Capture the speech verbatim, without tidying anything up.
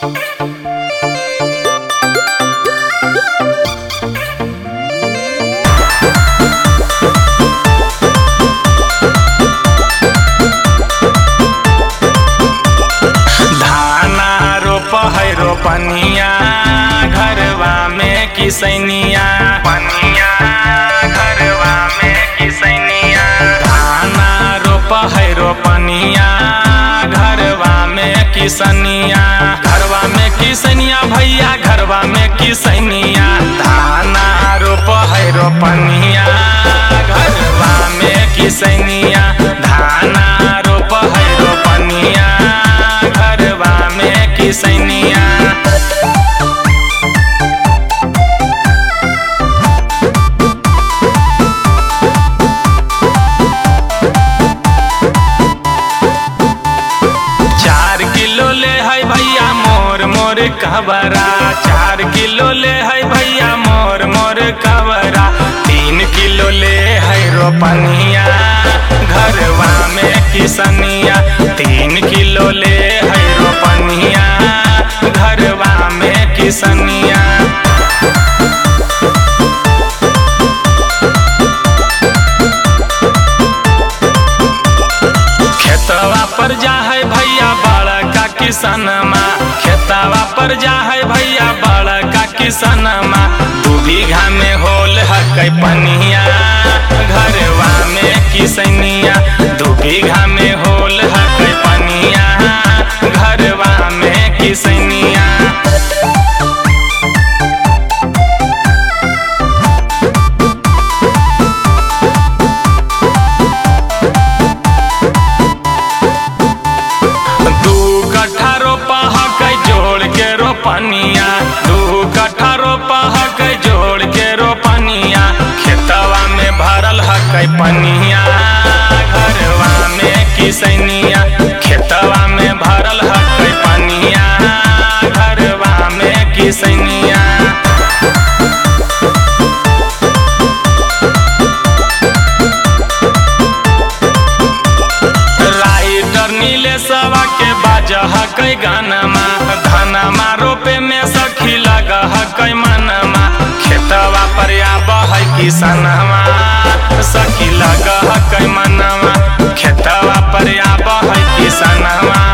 रोपनिया घरवा में किसैनिया पनिया घरवा में किसैनिया धाना रोप है रोपनिया घरवा में किसनिया घरवा में किसनिया भैया घरवा में किसनिया धाना रोप है रोपनिया घरवा में किसनिया धाना रोप है रोपनिया घरवा में किसनिया कवरा चार किलो ले है भैया मोर मोर कवरा तीन किलो ले है रोपनिया घरवा में किसनिया तीन किलो ले है रोपनिया घरवा में किसनिया खेतवा पर जा है भैया बड़का किसनमा खेतवा पर जा है भैया बड़का किसनमा दू बीघा में होल है पनिया घरवा में किसनिया दू बीघा में होल है पनिया घरवा में किसनिया पनिया दू कट्ठा रोपा है जोड़ के रोपनिया खेतवा में भरल है पनिया घरवा में किसनिया खेतवा में भरल है पनिया घरवा में किसनिया राइटर नीले सवा के बाजा है गानमा धनमा रोपे में सखी लगा है मनमा खेतवा पर आब है किसनवा सखी लगा है मनमा खेतवा पर आब है किसनवा।